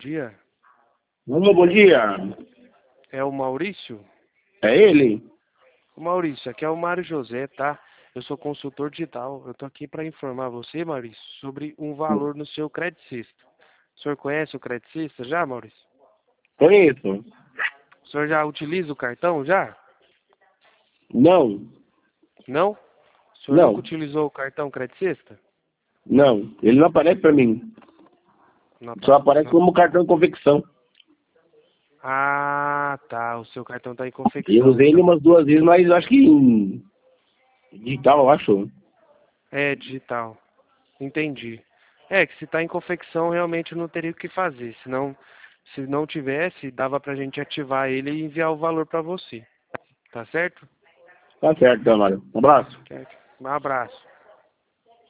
dia. Alô, bom dia. É o Maurício? É ele? Ô, Maurício, aqui é o Mário José, tá? Eu sou consultor digital. Eu tô aqui para informar você, Maurício, sobre um valor no seu Credicista. O senhor conhece o Credicista já, Maurício? Conheço. O senhor já utiliza o cartão já? Não, Não? O senhor nunca não, utilizou o cartão Credicista? não. Ele não aparece pra mim. Não, Só aparece como cartão de convicção. Ah, tá. O seu cartão tá em Eu confecção, usei ele então. umas 2 vezes, mas acho que em digital, eu acho. É, digital. Entendi. É, que se tá em confecção, realmente eu não teria o que fazer. Senão, se não tivesse, dava pra gente ativar ele e enviar o valor pra você. Tá certo? Tá certo, então, Mário. Um abraço. Certo. Um abraço.